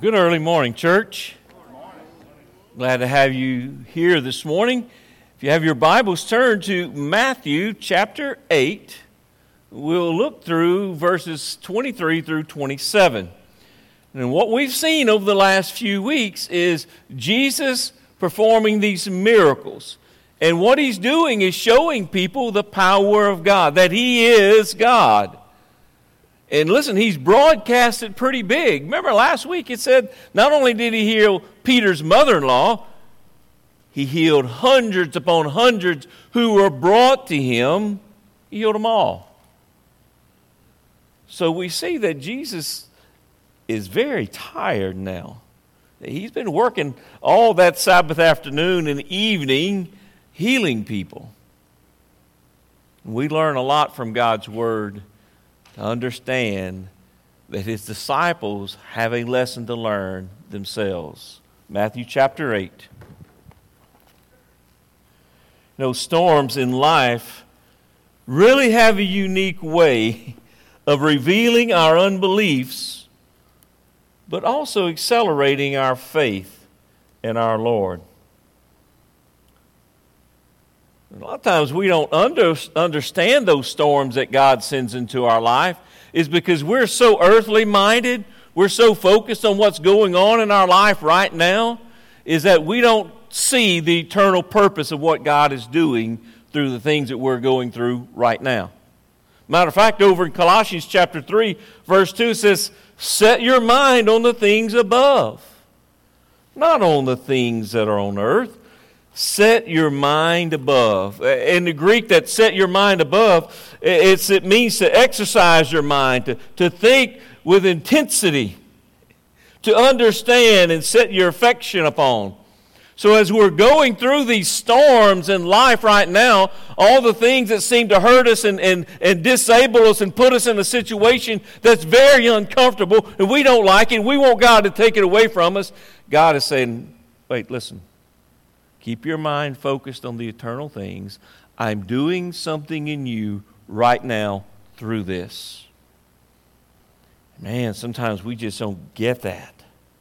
Good early morning, church. Glad to have you here this morning. If you have your Bibles, turn to Matthew chapter 8. We'll look through verses 23 through 27. And what we've seen over the last few weeks is Jesus performing these miracles. And what he's doing is showing people the power of God, that he is God. And listen, he's broadcasted pretty big. Remember last week it said not only did he heal Peter's mother-in-law, he healed hundreds upon hundreds who were brought to him. He healed them all. So we see that Jesus is very tired now. He's been working all that Sabbath afternoon and evening healing people. We learn a lot from God's Word to understand that his disciples have a lesson to learn themselves. Matthew chapter 8. Storms in life really have a unique way of revealing our unbeliefs, but also accelerating our faith in our Lord. A lot of times we don't understand those storms that God sends into our life is because we're so earthly minded, we're so focused on what's going on in our life right now, is that we don't see the eternal purpose of what God is doing through the things that we're going through right now. Matter of fact, over in Colossians chapter 3, verse 2 says, set your mind on the things above, not on the things that are on earth. Set your mind above. In the Greek, that set your mind above, it means to exercise your mind, to think with intensity, to understand and set your affection upon. So as we're going through these storms in life right now, all the things that seem to hurt us and disable us and put us in a situation that's very uncomfortable and we don't like it, and we want God to take it away from us, God is saying, wait, listen. Keep your mind focused on the eternal things. I'm doing something in you right now through this. Man, sometimes we just don't get that.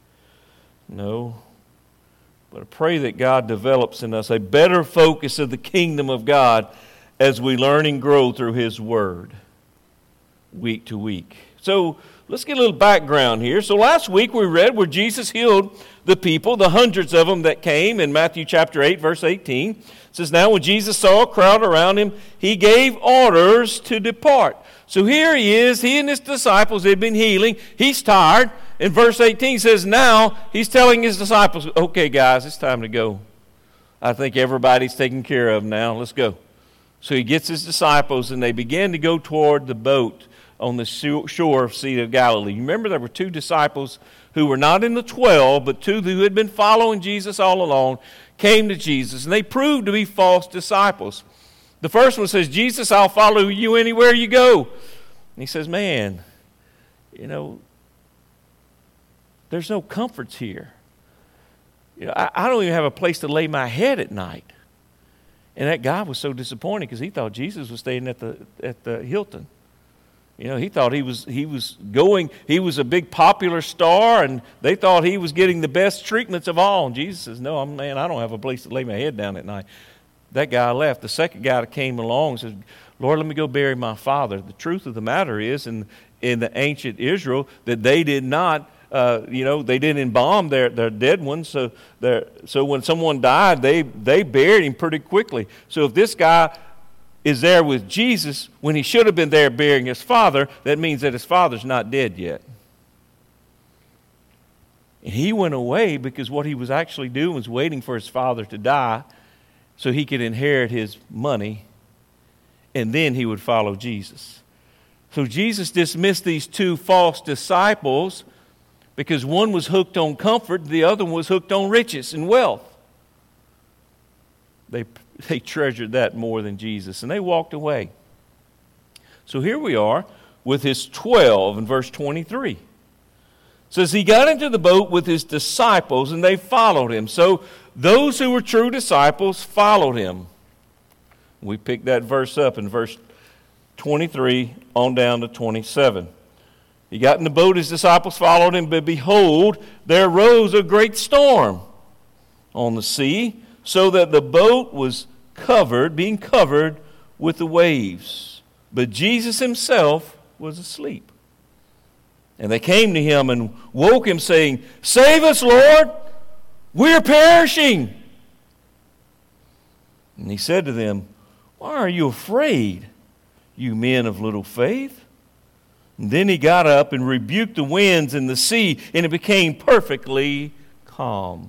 No. But I pray that God develops in us a better focus of the kingdom of God as we learn and grow through his word week to week. So let's get a little background here. So last week we read where Jesus healed the people, the hundreds of them that came in Matthew chapter 8, verse 18. It says, now when Jesus saw a crowd around him, he gave orders to depart. So here he is, he and his disciples, they've been healing. He's tired. In verse 18 says, now he's telling his disciples, okay guys, it's time to go. I think everybody's taken care of now. Let's go. So he gets his disciples and they begin to go toward the boat on the shore of Sea of Galilee. You remember there were two disciples who were not in the 12, but two who had been following Jesus all along, came to Jesus, and they proved to be false disciples. The first one says, Jesus, I'll follow you anywhere you go. And he says, man, there's no comforts here. I don't even have a place to lay my head at night. And that guy was so disappointed because he thought Jesus was staying at the Hilton. He thought he was a big popular star, and they thought he was getting the best treatments of all. And Jesus says, no, man, I don't have a place to lay my head down at night. That guy left. The second guy that came along says, Lord, let me go bury my father. The truth of the matter is, in the ancient Israel, that they did not, they didn't embalm their dead ones. So when someone died, they buried him pretty quickly. So if this guy is there with Jesus when he should have been there burying his father, that means that his father's not dead yet. And he went away because what he was actually doing was waiting for his father to die so he could inherit his money, and then he would follow Jesus. So Jesus dismissed these two false disciples because one was hooked on comfort, the other one was hooked on riches and wealth. They treasured that more than Jesus, and they walked away. So here we are with his 12 in verse 23. It says, he got into the boat with his disciples, and they followed him. So those who were true disciples followed him. We picked that verse up in verse 23 on down to 27. He got in the boat, his disciples followed him, but behold, there arose a great storm on the sea, so that the boat was being covered with the waves. But Jesus himself was asleep. And they came to him and woke him, saying, "Save us, Lord! We're perishing!" And he said to them, "Why are you afraid, you men of little faith?" And then he got up and rebuked the winds and the sea, and it became perfectly calm.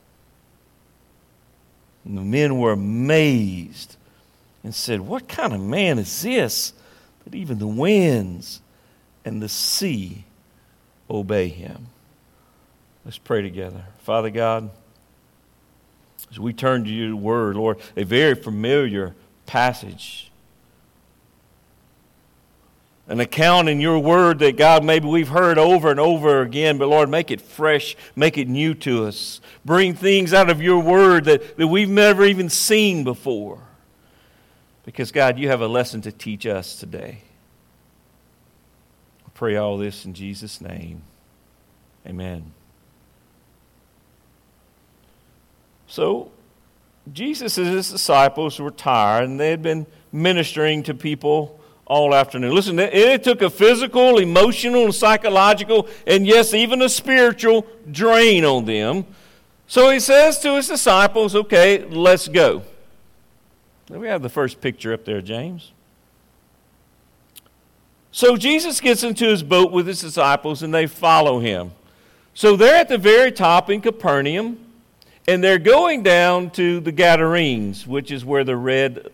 And the men were amazed and said, "What kind of man is this, that even the winds and the sea obey him?" Let's pray together. Father God, as we turn to your word, Lord, a very familiar passage, an account in your word that, God, maybe we've heard over and over again, but Lord, make it fresh, make it new to us. Bring things out of your word that we've never even seen before. Because, God, you have a lesson to teach us today. I pray all this in Jesus' name. Amen. So, Jesus and his disciples were tired, and they had been ministering to people all afternoon. Listen, it took a physical, emotional, and psychological, and yes, even a spiritual drain on them. So he says to his disciples, "Okay, let's go." We have the first picture up there, James. So Jesus gets into his boat with his disciples, and they follow him. So they're at the very top in Capernaum, and they're going down to the Gadarenes, which is where the red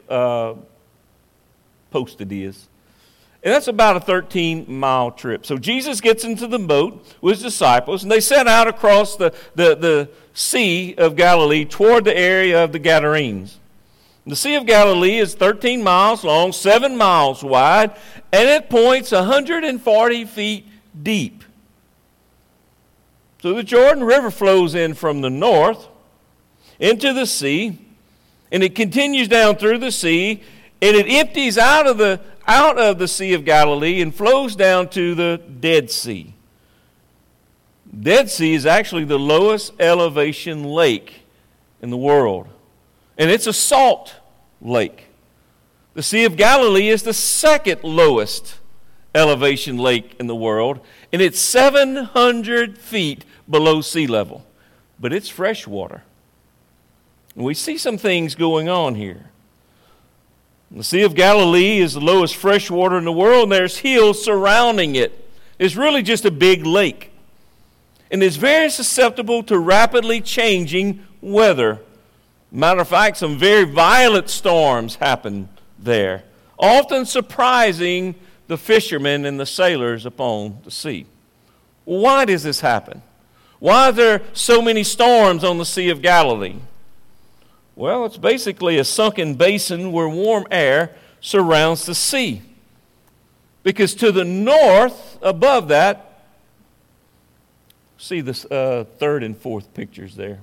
posted is. And that's about a 13-mile trip. So Jesus gets into the boat with his disciples, and they set out across the Sea of Galilee toward the area of the Gadarenes. The Sea of Galilee is 13 miles long, 7 miles wide, and it points 140 feet deep. So the Jordan River flows in from the north into the sea, and it continues down through the sea, and it empties out of the Sea of Galilee and flows down to the Dead Sea. Dead Sea is actually the lowest elevation lake in the world, and it's a salt lake. The Sea of Galilee is the second lowest elevation lake in the world, and it's 700 feet below sea level, but it's fresh water. And we see some things going on here. The Sea of Galilee is the lowest fresh water in the world, and there's hills surrounding it. It's really just a big lake. And it's very susceptible to rapidly changing weather. Matter of fact, some very violent storms happen there, often surprising the fishermen and the sailors upon the sea. Well, why does this happen? Why are there so many storms on the Sea of Galilee? Well, it's basically a sunken basin where warm air surrounds the sea. Because to the north, above that, see the third and fourth pictures there.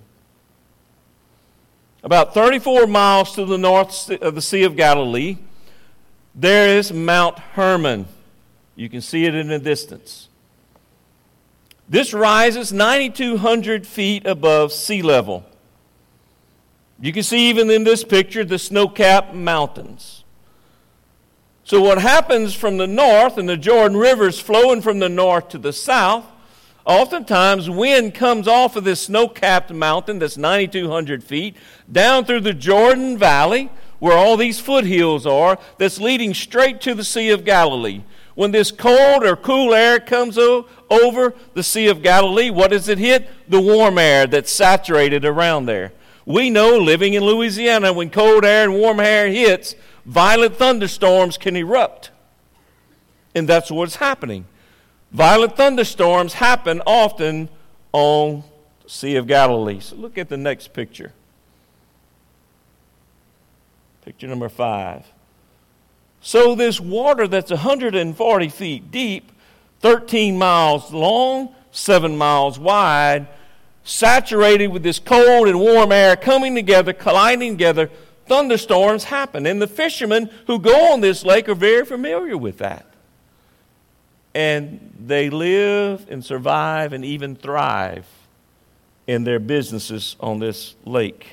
About 34 miles to the north of the Sea of Galilee, there is Mount Hermon. You can see it in the distance. This rises 9,200 feet above sea level. You can see even in this picture the snow-capped mountains. So what happens from the north, and the Jordan River is flowing from the north to the south, oftentimes wind comes off of this snow-capped mountain that's 9,200 feet down through the Jordan Valley where all these foothills are, that's leading straight to the Sea of Galilee. When this cold or cool air comes over the Sea of Galilee, what does it hit? The warm air that's saturated around there. We know, living in Louisiana, when cold air and warm air hits, violent thunderstorms can erupt. And that's what's happening. Violent thunderstorms happen often on the Sea of Galilee. So look at the next picture. Picture number 5. So this water that's 140 feet deep, 13 miles long, 7 miles wide, saturated with this cold and warm air coming together, colliding together, thunderstorms happen. And the fishermen who go on this lake are very familiar with that. And they live and survive and even thrive in their businesses on this lake.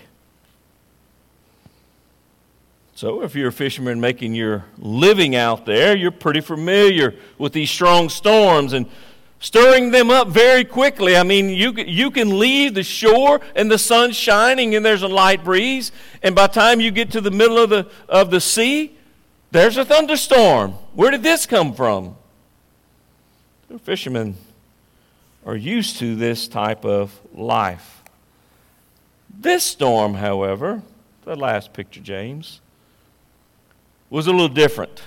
So if you're a fisherman making your living out there, you're pretty familiar with these strong storms and stirring them up very quickly. I mean, you can leave the shore and the sun's shining and there's a light breeze, and by the time you get to the middle of the sea, there's a thunderstorm. Where did this come from? The fishermen are used to this type of life. This storm, however, the last picture, James, was a little different.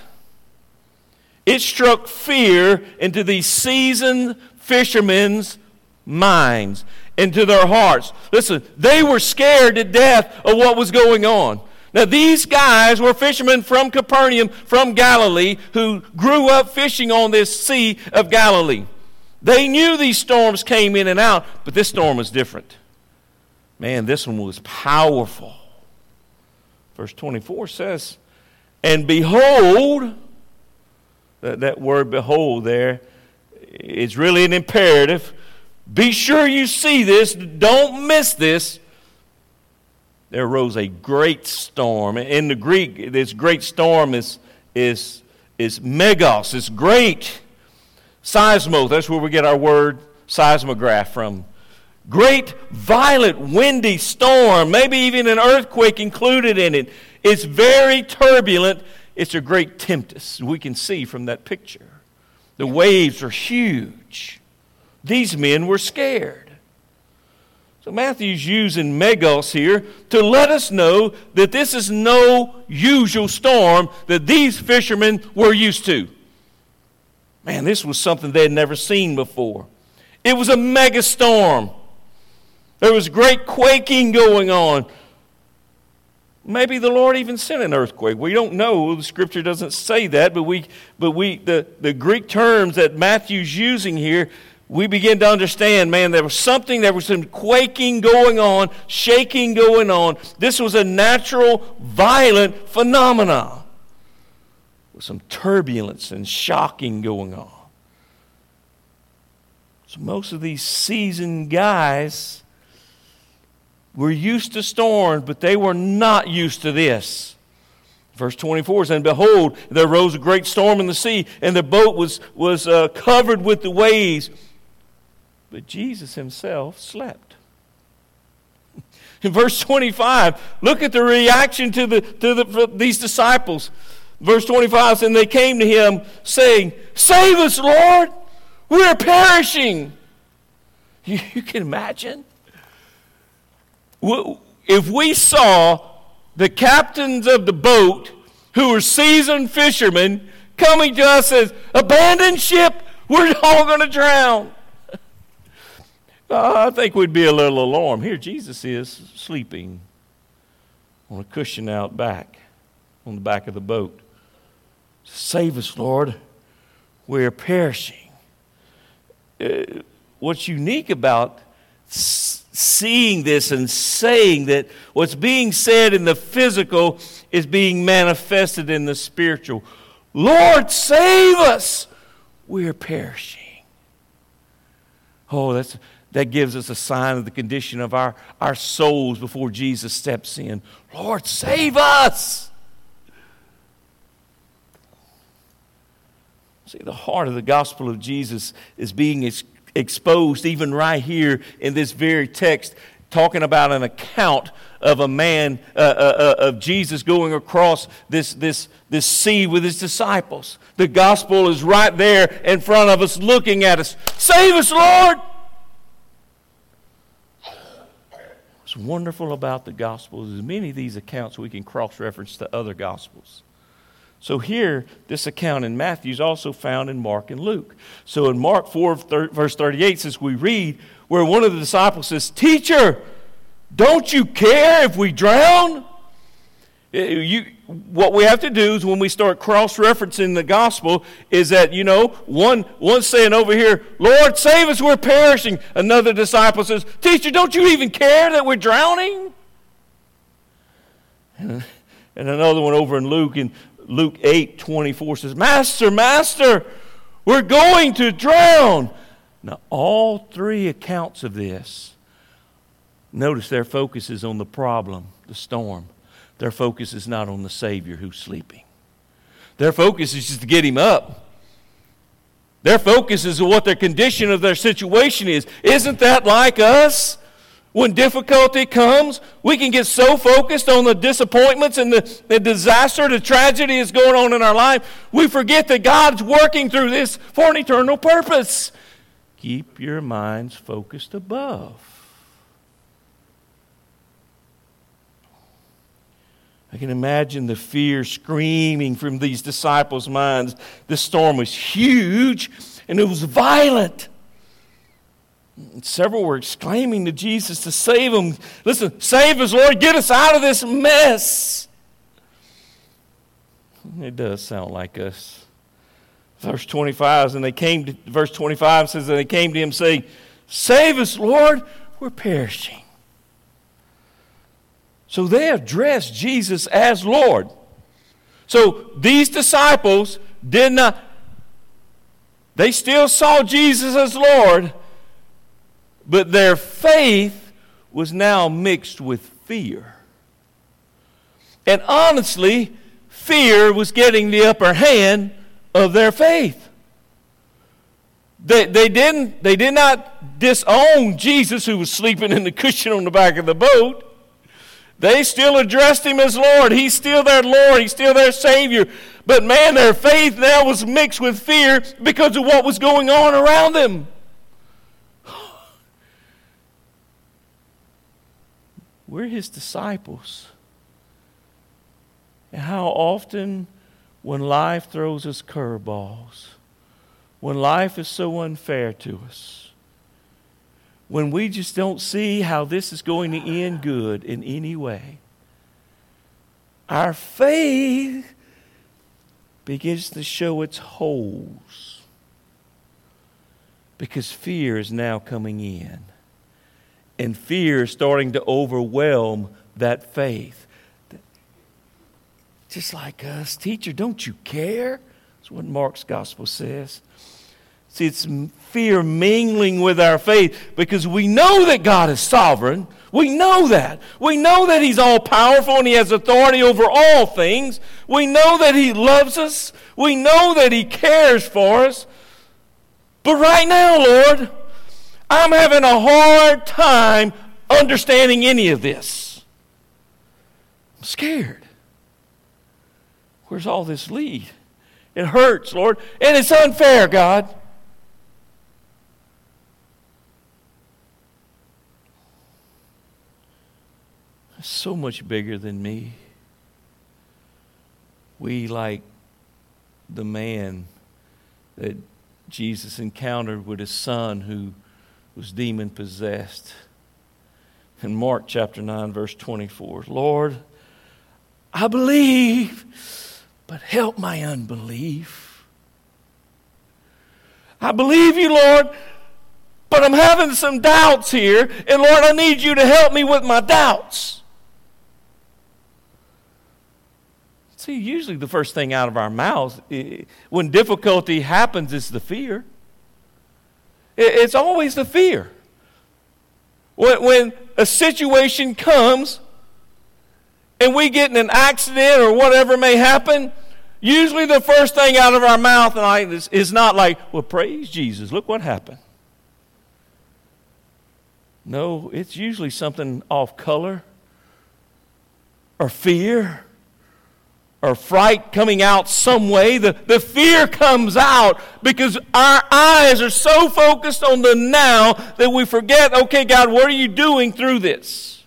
It struck fear into these seasoned fishermen's minds, into their hearts. Listen, they were scared to death of what was going on. Now, these guys were fishermen from Capernaum, from Galilee, who grew up fishing on this Sea of Galilee. They knew these storms came in and out, but this storm was different. Man, this one was powerful. Verse 24 says, and behold, that word behold there is really an imperative. Be sure you see this. Don't miss this. There arose a great storm. In the Greek, this great storm is megos. It's great. Seismos, that's where we get our word seismograph from. Great, violent, windy storm, maybe even an earthquake included in it. It's very turbulent. It's a great tempest. We can see from that picture. The waves are huge. These men were scared. So Matthew's using megos here to let us know that this is no usual storm that these fishermen were used to. Man, this was something they had never seen before. It was a mega storm. There was great quaking going on. Maybe the Lord even sent an earthquake. We don't know. The Scripture doesn't say that, but the Greek terms that Matthew's using here, we begin to understand, man, there was some quaking going on, shaking going on. This was a natural, violent phenomenon with some turbulence and shocking going on. So most of these seasoned guys were used to storms, but they were not used to this. Verse 24 says, and behold, there arose a great storm in the sea, and the boat was covered with the waves. But Jesus himself slept. In verse 25, look at the reaction to these disciples. Verse 25 says, and they came to him saying, save us, Lord, we are perishing. You can imagine? If we saw the captains of the boat, who were seasoned fishermen, coming to us as, abandon ship, we're all going to drown. I think we'd be a little alarmed. Here Jesus is sleeping on a cushion out back, on the back of the boat. Save us, Lord. We're perishing. What's unique about seeing this and saying that what's being said in the physical is being manifested in the spiritual. Lord, save us. We're perishing. Oh, that gives us a sign of the condition of our souls before Jesus steps in. Lord, save us. See, the heart of the gospel of Jesus is being exposed even right here in this very text, talking about an account of a man, of Jesus going across this sea with his disciples. The gospel is right there in front of us, looking at us. Save us, Lord! What's wonderful about the gospel is many of these accounts we can cross-reference to other gospels. So here, this account in Matthew is also found in Mark and Luke. So in Mark 4, verse 38, says we read where one of the disciples says, Teacher, don't you care if we drown? What we have to do is when we start cross-referencing the gospel is that, one's saying over here, Lord, save us, we're perishing. Another disciple says, Teacher, don't you even care that we're drowning? And another one over in Luke 8:24 says, Master, We're going to drown. Now, all three accounts of this, notice their focus is on the problem, the storm. Their focus is not on the Savior who's sleeping. Their focus is just to get him up. Their focus is on what their condition of their situation is. Isn't that like us? When difficulty comes, we can get so focused on the disappointments and the disaster, the tragedy that's going on in our life, we forget that God's working through this for an eternal purpose. Keep your minds focused above. I can imagine the fear screaming from these disciples' minds. This storm was huge and it was violent. And several were exclaiming to Jesus to save them. Listen, save us, Lord, get us out of this mess. It does sound like us. Verse 25 says, that they came to him saying, save us, Lord, we're perishing. So they addressed Jesus as Lord. So these disciples they still saw Jesus as Lord, but their faith was now mixed with fear. And honestly, fear was getting the upper hand of their faith. They did not disown Jesus who was sleeping in the cushion on the back of the boat. They still addressed him as Lord. He's still their Lord. He's still their Savior. But man, their faith now was mixed with fear because of what was going on around them. We're his disciples. And how often when life throws us curveballs, when life is so unfair to us, when we just don't see how this is going to end good in any way, our faith begins to show its holes because fear is now coming in. And fear is starting to overwhelm that faith. Just like us. Teacher, don't you care? That's what Mark's gospel says. See, it's fear mingling with our faith because we know that God is sovereign. We know that. We know that he's all-powerful and he has authority over all things. We know that he loves us. We know that he cares for us. But right now, Lord, I'm having a hard time understanding any of this. I'm scared. Where's all this lead? It hurts, Lord, and it's unfair, God. It's so much bigger than me. We, like the man that Jesus encountered with his son who was demon-possessed. In Mark chapter 9, verse 24, Lord, I believe, but help my unbelief. I believe you, Lord, but I'm having some doubts here, and Lord, I need you to help me with my doubts. See, usually the first thing out of our mouths when difficulty happens is the fear. It's always the fear. When a situation comes and we get in an accident or whatever may happen, usually the first thing out of our mouth is not like, well, praise Jesus, look what happened. No, it's usually something off color or fear or fright coming out some way. The fear comes out because our eyes are so focused on the now that we forget, okay, God, what are you doing through this?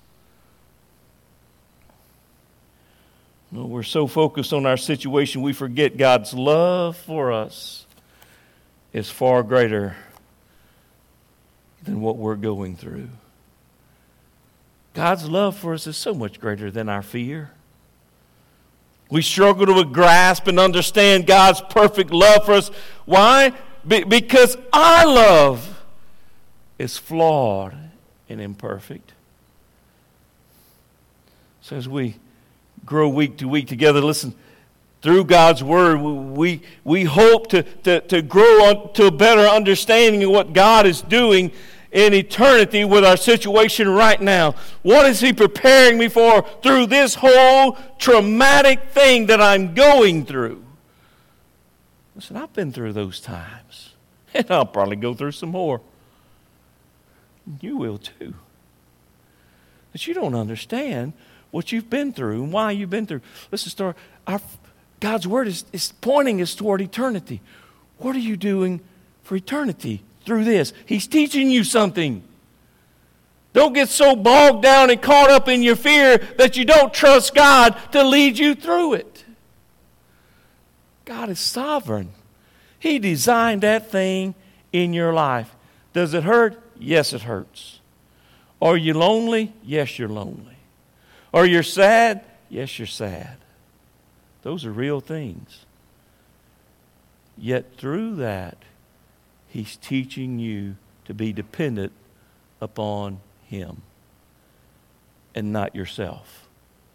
Well, we're so focused on our situation, we forget God's love for us is far greater than what we're going through. God's love for us is so much greater than our fear. We struggle to grasp and understand God's perfect love for us. Why? Because our love is flawed and imperfect. So as we grow week to week together, listen, through God's Word, we hope to grow to a better understanding of what God is doing in eternity with our situation right now. What is He preparing me for through this whole traumatic thing that I'm going through? Listen, I've been through those times, and I'll probably go through some more. You will too. But you don't understand what you've been through and why you've been through. Listen, God's Word is pointing us toward eternity. What are you doing for eternity through this? He's teaching you something. Don't get so bogged down and caught up in your fear that you don't trust God to lead you through it. God is sovereign. He designed that thing in your life. Does it hurt? Yes, it hurts. Are you lonely? Yes, you're lonely. Are you sad? Yes, you're sad. Those are real things. Yet through that, He's teaching you to be dependent upon Him and not yourself.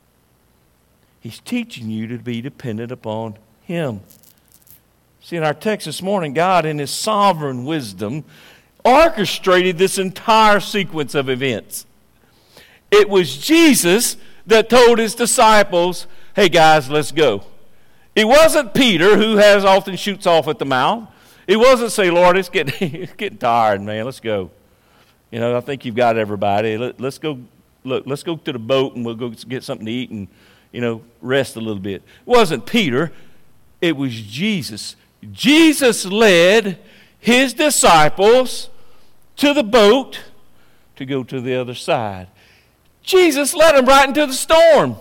He's teaching you to be dependent upon Him. See, in our text this morning, God in His sovereign wisdom orchestrated this entire sequence of events. It was Jesus that told His disciples, hey guys, let's go. It wasn't Peter, who often shoots off at the mouth. It wasn't say, Lord, it's getting tired, man, let's go. I think you've got everybody. Let's go to the boat and we'll go get something to eat and, rest a little bit. It wasn't Peter. It was Jesus. Jesus led His disciples to the boat to go to the other side. Jesus led them right into the storm.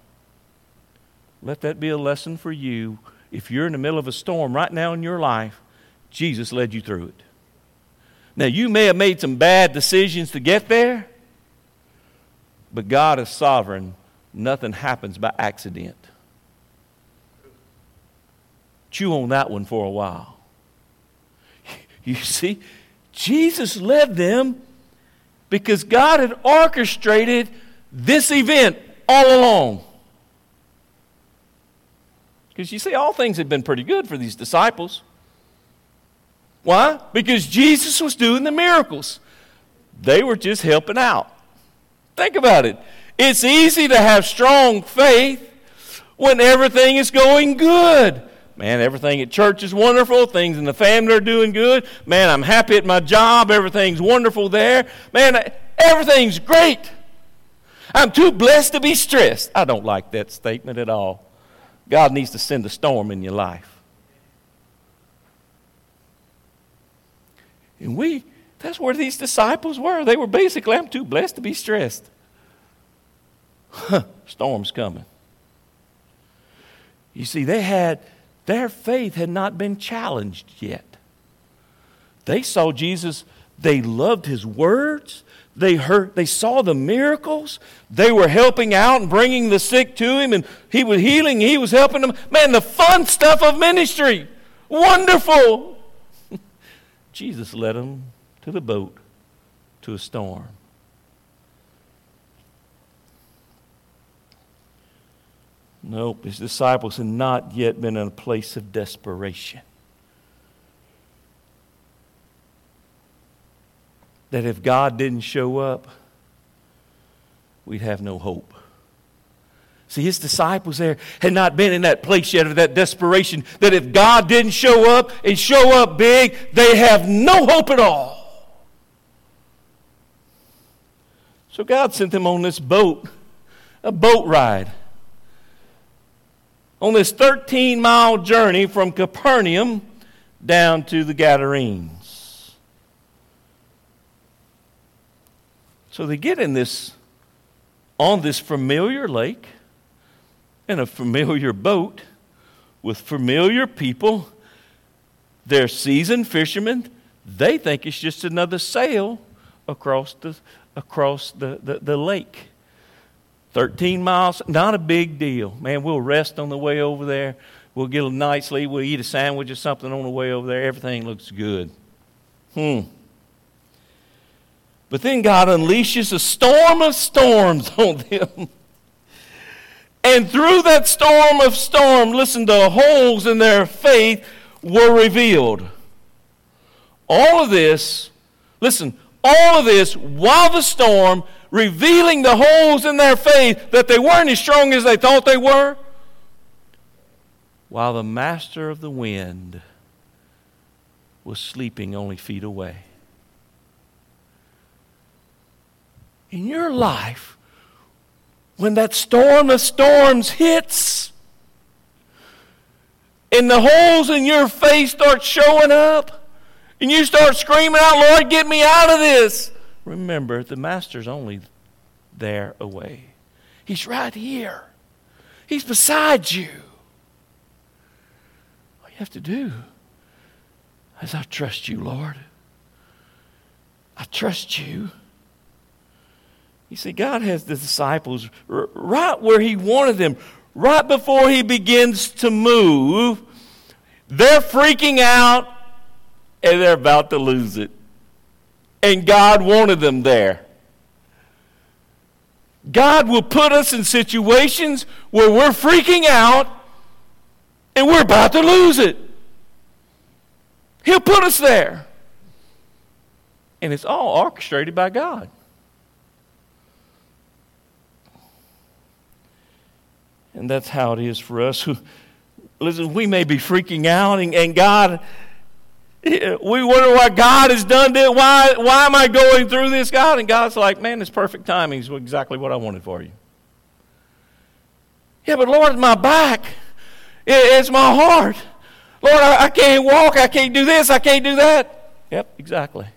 Let that be a lesson for you. If you're in the middle of a storm right now in your life, Jesus led you through it. Now, you may have made some bad decisions to get there, but God is sovereign. Nothing happens by accident. Chew on that one for a while. You see, Jesus led them because God had orchestrated this event all along. Because you see, all things had been pretty good for these disciples. Why? Because Jesus was doing the miracles. They were just helping out. Think about it. It's easy to have strong faith when everything is going good. Man, everything at church is wonderful. Things in the family are doing good. Man, I'm happy at my job. Everything's wonderful there. Man, everything's great. I'm too blessed to be stressed. I don't like that statement at all. God needs to send a storm in your life. And that's where these disciples were. They were basically, I'm too blessed to be stressed. Storm's coming. You see, their faith had not been challenged yet. They saw Jesus. They loved His words. They saw the miracles. They were helping out and bringing the sick to Him, and He was healing. He was helping them. Man, the fun stuff of ministry. Wonderful. Jesus led them to the boat, to a storm. Nope, His disciples had not yet been in a place of desperation. That if God didn't show up, we'd have no hope. See, His disciples there had not been in that place yet of that desperation, that if God didn't show up and show up big, they have no hope at all. So God sent them on this boat, a boat ride, on this 13-mile journey from Capernaum down to the Gadarenes. So they get on this familiar lake, in a familiar boat, with familiar people. They're seasoned fishermen. They think it's just another sail across the lake. 13 miles, not a big deal. Man, we'll rest on the way over there. We'll get a night's sleep. We'll eat a sandwich or something on the way over there. Everything looks good. But then God unleashes a storm of storms on them. And through that storm, listen, the holes in their faith were revealed. All of this, listen, all of this while the storm, revealing the holes in their faith that they weren't as strong as they thought they were, while the master of the wind was sleeping only feet away. In your life, when that storm of storms hits and the holes in your faith start showing up and you start screaming out, Lord, get me out of this. Remember, the master's only there away. He's right here. He's beside you. All you have to do is I trust you, Lord. I trust you. You see, God has the disciples right where He wanted them, right before He begins to move. They're freaking out and they're about to lose it. And God wanted them there. God will put us in situations where we're freaking out and we're about to lose it. He'll put us there. And it's all orchestrated by God. And that's how it is for us. Listen, we may be freaking out, and God, we wonder why God has done this. Why am I going through this, God? And God's like, man, it's perfect timing. It's exactly what I wanted for you. Yeah, but Lord, it's my back. It's my heart. Lord, I can't walk. I can't do this. I can't do that. Yep, exactly.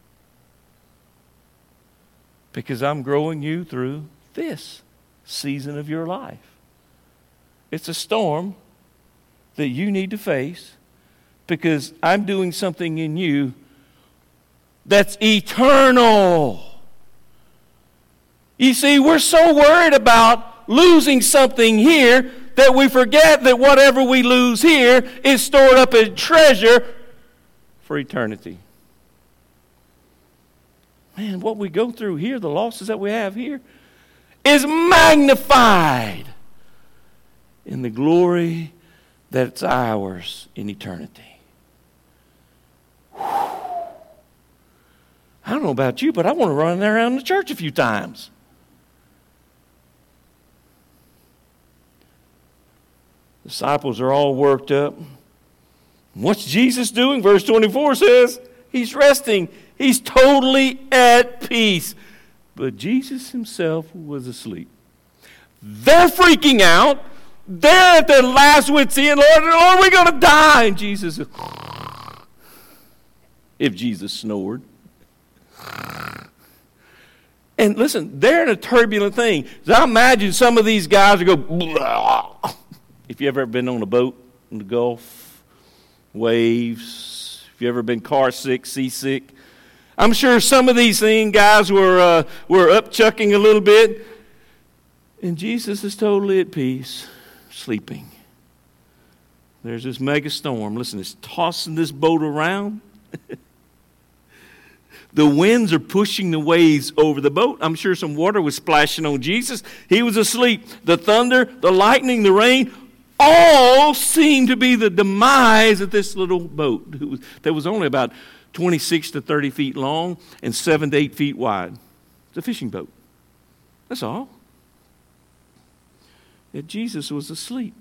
Because I'm growing you through this season of your life. It's a storm that you need to face because I'm doing something in you that's eternal. You see, we're so worried about losing something here that we forget that whatever we lose here is stored up as treasure for eternity. Man, what we go through here, the losses that we have here, is magnified in the glory that's ours in eternity. I don't know about you, but I want to run around the church a few times. The disciples are all worked up. What's Jesus doing? Verse 24 says, He's resting. He's totally at peace. But Jesus Himself was asleep. They're freaking out. They're at their last wit's end. Lord, we're going to die. And Jesus, if Jesus snored. And listen, they're in a turbulent thing. So I imagine some of these guys would go, blah. If you ever been on a boat in the Gulf, waves, if you ever been car sick, seasick, I'm sure some of these guys were upchucking a little bit. And Jesus is totally at peace, sleeping. There's this mega storm. Listen, it's tossing this boat around. The winds are pushing the waves over the boat. I'm sure some water was splashing on Jesus. He was asleep. The thunder, the lightning, the rain, all seemed to be the demise of this little boat that was only about 26 to 30 feet long and 7 to 8 feet wide. It's a fishing boat. That's all. Yet Jesus was asleep.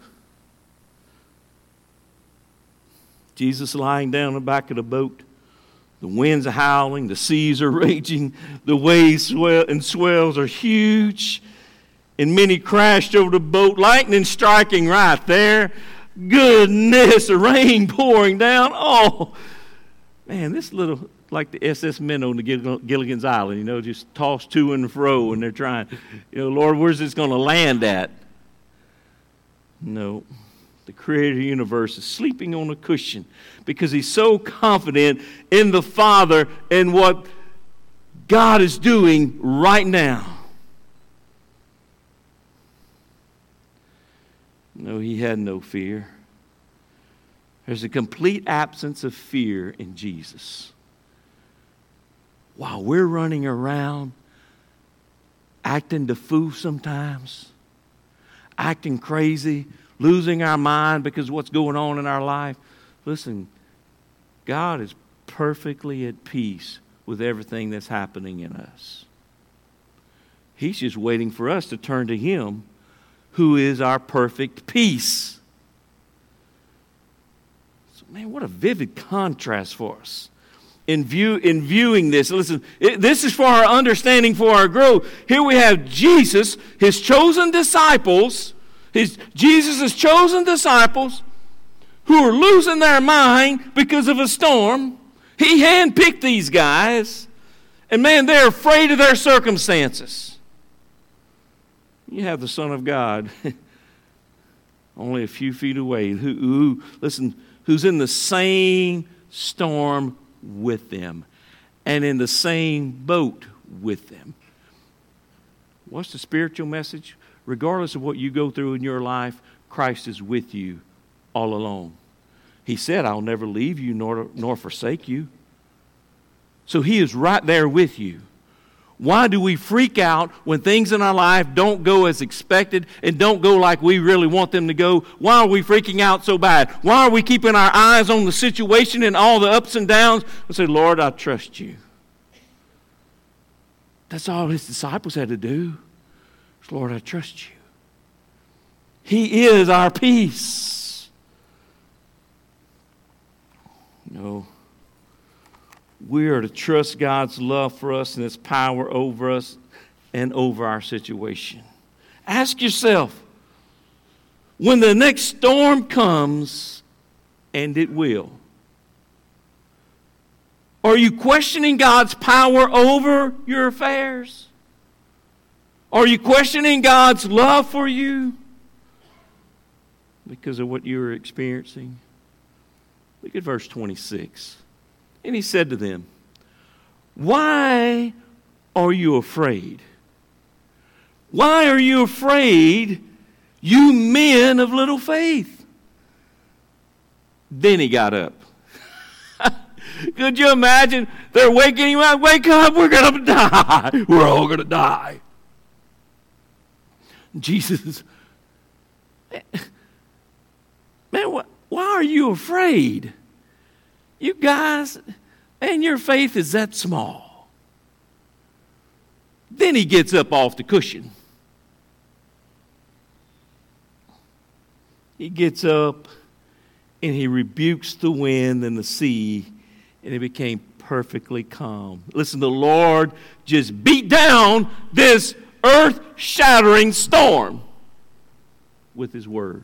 Jesus lying down the back of the boat. The winds are howling. The seas are raging. The waves and swells are huge. And many crashed over the boat. Lightning striking right there. Goodness, the rain pouring down. Oh, man, this little, like the SS Minnow on the Gilligan's Island, just tossed to and fro, and they're trying, Lord, where's this going to land at? No, the creator of the universe is sleeping on a cushion because he's so confident in the Father and what God is doing right now. No, he had no fear. There's a complete absence of fear in Jesus. While we're running around acting the fool sometimes, acting crazy, losing our mind because of what's going on in our life. Listen, God is perfectly at peace with everything that's happening in us. He's just waiting for us to turn to Him, who is our perfect peace. So, man, what a vivid contrast for us. In viewing this, listen, this is for our understanding, for our growth. Here we have Jesus, His chosen disciples, Jesus' chosen disciples, who are losing their mind because of a storm. He handpicked these guys, and man, they're afraid of their circumstances. You have the Son of God only a few feet away, who's in the same storm with them and in the same boat with them. What's the spiritual message? Regardless of what you go through in your life, Christ is with you all along. He said, I'll never leave you nor forsake you. So He is right there with you. Why do we freak out when things in our life don't go as expected and don't go like we really want them to go? Why are we freaking out so bad? Why are we keeping our eyes on the situation and all the ups and downs and say, Lord, I trust you? That's all His disciples had to do. Lord, I trust you. He is our peace. No. We are to trust God's love for us and His power over us and over our situation. Ask yourself, when the next storm comes, and it will, are you questioning God's power over your affairs? Are you questioning God's love for you because of what you're experiencing? Look at verse 26. And He said to them, why are you afraid? Why are you afraid, you men of little faith? Then He got up. Could you imagine? They're waking Him up. Wake up, we're going to die. We're all going to die. Jesus, man, why are you afraid? You guys, and your faith is that small. Then He gets up off the cushion. He gets up and He rebukes the wind and the sea, and it became perfectly calm. Listen, the Lord just beat down this earth-shattering storm with His word.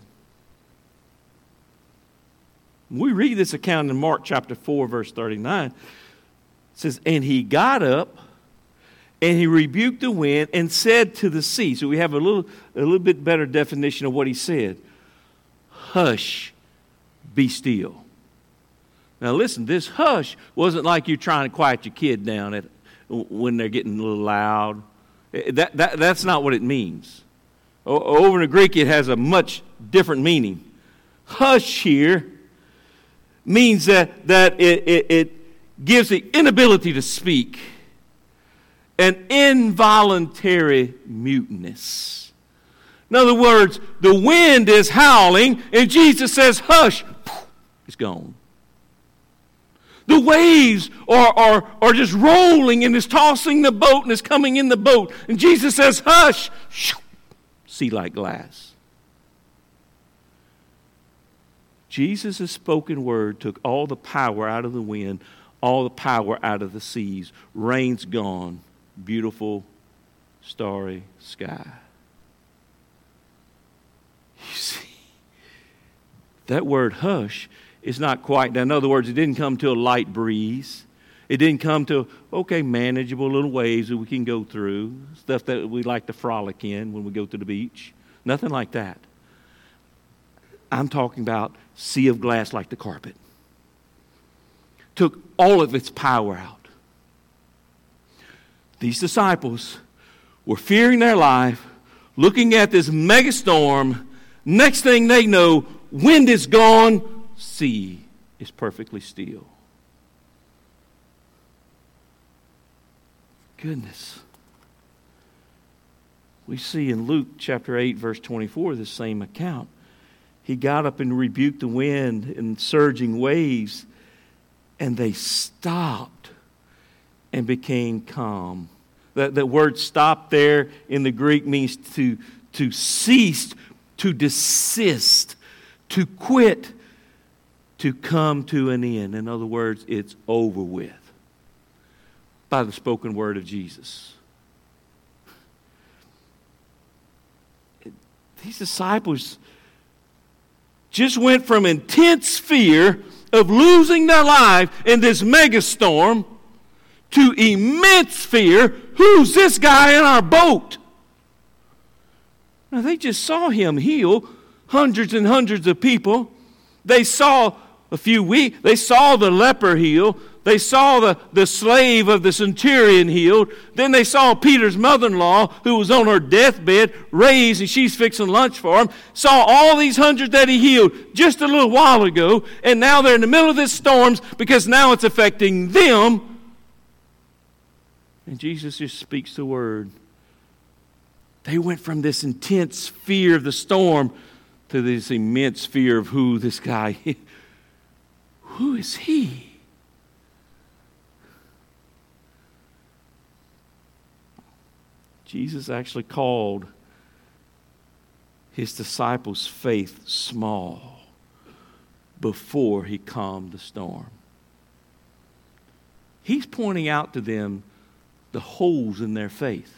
We read this account in Mark chapter 4, verse 39. It says, and He got up, and He rebuked the wind, and said to the sea. So we have a little bit better definition of what He said. Hush, be still. Now listen, this hush wasn't like you're trying to quiet your kid down when they're getting a little loud. That's not what it means. Over in the Greek, it has a much different meaning. Hush here means that it gives the inability to speak, an involuntary muteness. In other words, the wind is howling, and Jesus says, hush, it's gone. The waves are just rolling and is tossing the boat and is coming in the boat. And Jesus says, hush, sea like glass. Jesus' spoken word took all the power out of the wind, all the power out of the seas. Rain's gone. Beautiful, starry sky. You see, that word hush is not quite, in other words, it didn't come to a light breeze. It didn't come to, manageable little waves that we can go through, stuff that we like to frolic in when we go to the beach. Nothing like that. I'm talking about sea of glass like the carpet. Took all of its power out. These disciples were fearing their life, looking at this mega storm. Next thing they know, wind is gone, sea is perfectly still. Goodness. We see in Luke chapter 8, verse 24, the same account. He got up and rebuked the wind and surging waves, and they stopped and became calm. That word stop there in the Greek means to cease, to desist, to quit, to come to an end. In other words, it's over with by the spoken word of Jesus. These disciples just went from intense fear of losing their life in this megastorm to immense fear. Who's this guy in our boat? Now, they just saw him heal hundreds and hundreds of people. They saw they saw the leper heal. They saw the slave of the centurion healed. Then they saw Peter's mother-in-law, who was on her deathbed, raised, and she's fixing lunch for him. Saw all these hundreds that he healed just a little while ago, and now they're in the middle of this storm because now it's affecting them. And Jesus just speaks the word. They went from this intense fear of the storm to this immense fear of who this guy is. Who is he? Jesus actually called his disciples' faith small before he calmed the storm. He's pointing out to them the holes in their faith.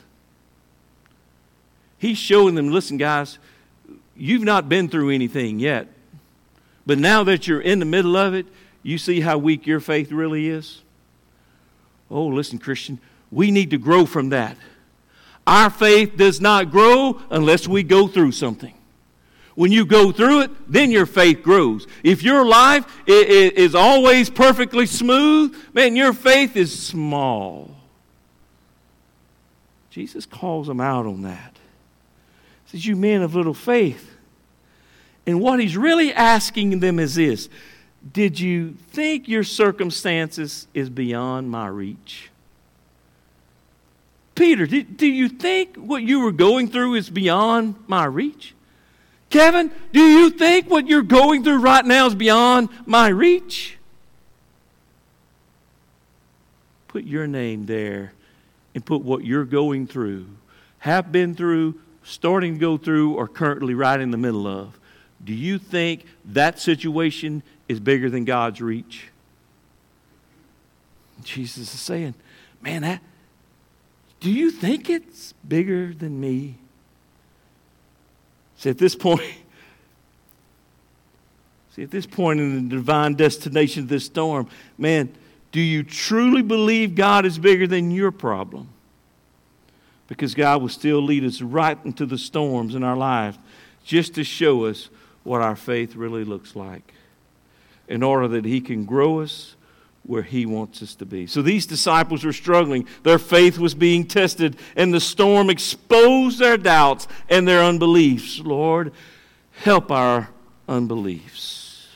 He's showing them, listen, guys, you've not been through anything yet. But now that you're in the middle of it, you see how weak your faith really is? Oh, listen, Christian, we need to grow from that. Our faith does not grow unless we go through something. When you go through it, then your faith grows. If your life is always perfectly smooth, man, your faith is small. Jesus calls them out on that. He says, you men of little faith. And what he's really asking them is this: did you think your circumstances is beyond my reach? Peter, do you think what you were going through is beyond my reach? Kevin, do you think what you're going through right now is beyond my reach? Put your name there and put what you're going through, have been through, starting to go through, or currently right in the middle of. Do you think that situation is bigger than God's reach? Jesus is saying, man, do you think it's bigger than me? See, at this point in the divine destination of this storm, man, do you truly believe God is bigger than your problem? Because God will still lead us right into the storms in our life just to show us what our faith really looks like, in order that he can grow us where he wants us to be. So these disciples were struggling. Their faith was being tested, and the storm exposed their doubts and their unbeliefs. Lord, help our unbeliefs.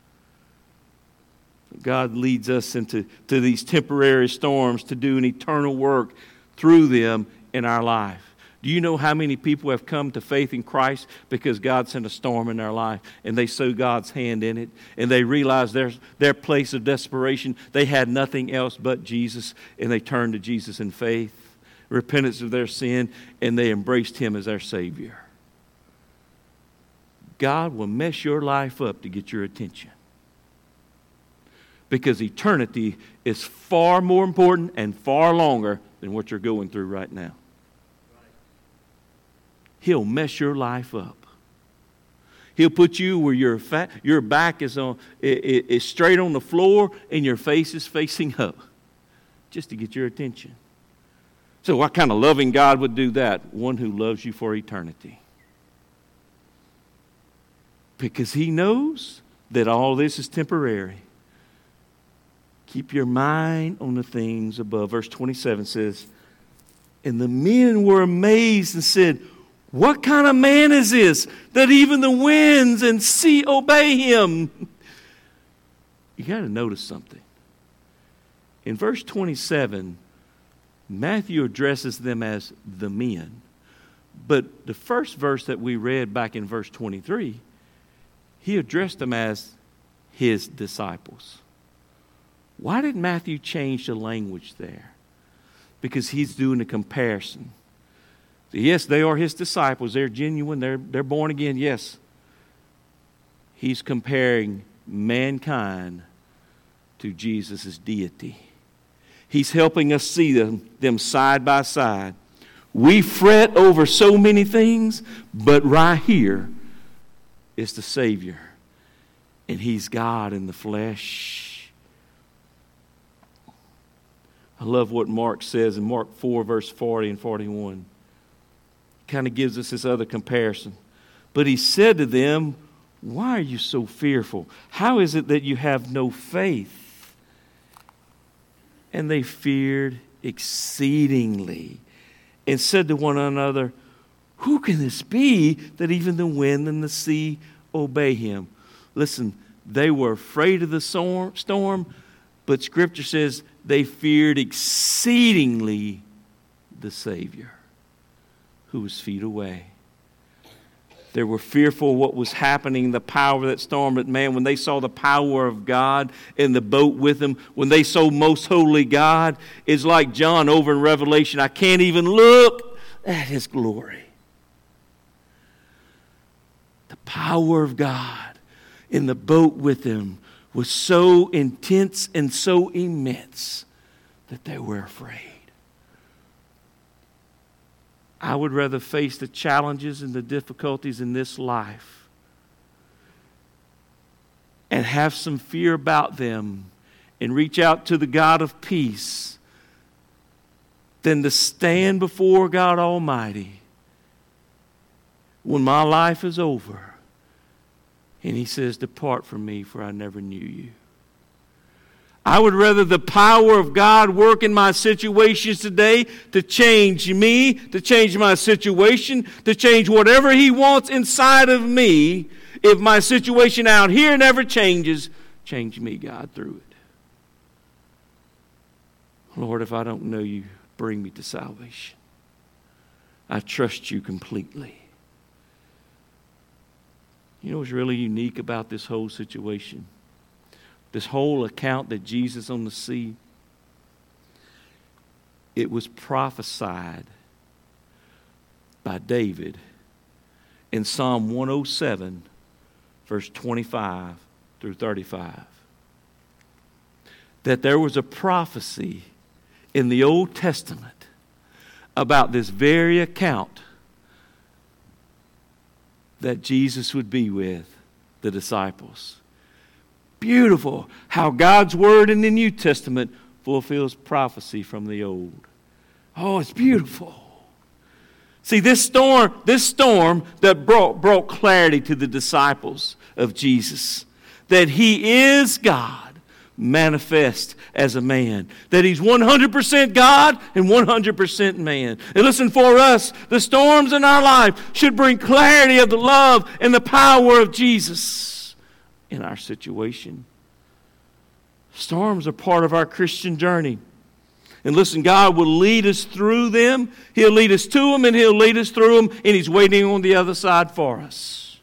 God leads us into these temporary storms to do an eternal work through them in our life. Do you know how many people have come to faith in Christ because God sent a storm in their life and they saw God's hand in it and they realized their place of desperation, they had nothing else but Jesus, and they turned to Jesus in faith, repentance of their sin, and they embraced him as their Savior? God will mess your life up to get your attention, because eternity is far more important and far longer than what you're going through right now. He'll mess your life up. He'll put you where your back is straight on the floor and your face is facing up, just to get your attention. So what kind of loving God would do that? One who loves you for eternity. Because he knows that all this is temporary. Keep your mind on the things above. Verse 27 says, and the men were amazed and said, what kind of man is this that even the winds and sea obey him? You got to notice something. In verse 27, Matthew addresses them as the men. But the first verse that we read back in verse 23, he addressed them as his disciples. Why did Matthew change the language there? Because he's doing a comparison. Yes, they are his disciples. They're genuine. They're born again. Yes. He's comparing mankind to Jesus' deity. He's helping us see them side by side. We fret over so many things, but right here is the Savior. And He's God in the flesh. I love what Mark says in Mark 4, verse 40 and 41. Kind of gives us this other comparison. But He said to them, why are you so fearful? How is it that you have no faith? And they feared exceedingly and said to one another, who can this be that even the wind and the sea obey Him? Listen, they were afraid of the storm, but Scripture says they feared exceedingly the Savior who was feet away. They were fearful of what was happening, the power of that storm. But man, when they saw the power of God in the boat with them, when they saw most holy God, it's like John over in Revelation, I can't even look at His glory. The power of God in the boat with them was so intense and so immense that they were afraid. I would rather face the challenges and the difficulties in this life and have some fear about them and reach out to the God of peace than to stand before God Almighty when my life is over and He says, depart from me, for I never knew you. I would rather the power of God work in my situations today to change me, to change my situation, to change whatever He wants inside of me. If my situation out here never changes, change me, God, through it. Lord, if I don't know You, bring me to salvation. I trust You completely. You know what's really unique about this whole situation? This whole account that Jesus on the sea, it was prophesied by David in Psalm 107, verse 25 through 35. That there was a prophecy in the Old Testament about this very account that Jesus would be with the disciples. Beautiful how God's Word in the New Testament fulfills prophecy from the Old. Oh, it's beautiful. See, this storm that brought clarity to the disciples of Jesus, that He is God manifest as a man, that He's 100% God and 100% man. And listen, for us, the storms in our life should bring clarity of the love and the power of Jesus in our situation. Storms are part of our Christian journey. And listen, God will lead us through them. He'll lead us to them and He'll lead us through them, and He's waiting on the other side for us.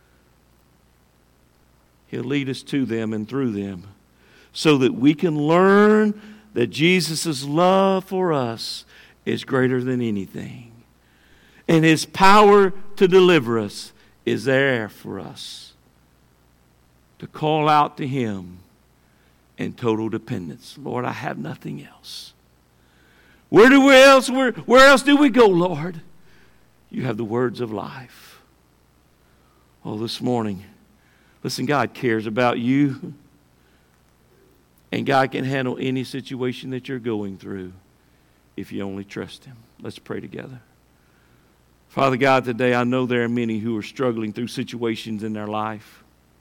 He'll lead us to them and through them so that we can learn that Jesus' love for us is greater than anything. And His power to deliver us is there for us. To call out to Him in total dependence. Lord, I have nothing else. Where else do we go, Lord? You have the words of life. Oh, this morning, listen, God cares about you. And God can handle any situation that you're going through if you only trust Him. Let's pray together. Father God, today I know there are many who are struggling through situations in their life.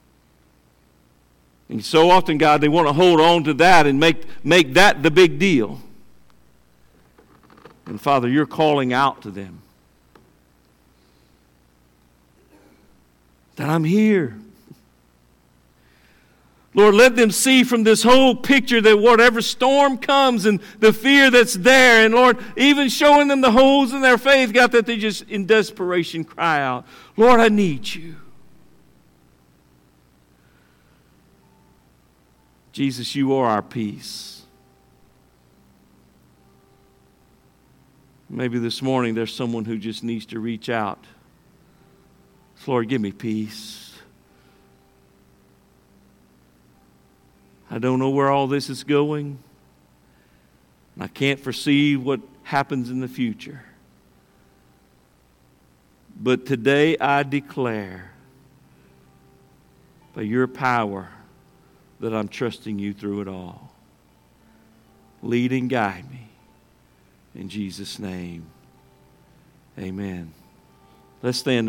And so often, God, they want to hold on to that and make that the big deal. And Father, You're calling out to them that I'm here. Lord, let them see from this whole picture that whatever storm comes and the fear that's there, and Lord, even showing them the holes in their faith, God, that they just in desperation cry out, Lord, I need you. Jesus, you are our peace. Maybe this morning there's someone who just needs to reach out. Lord, give me peace. I don't know where all this is going. And I can't foresee what happens in the future. But today I declare by your power that I'm trusting you through it all. Lead and guide me. In Jesus' name, amen. Let's stand.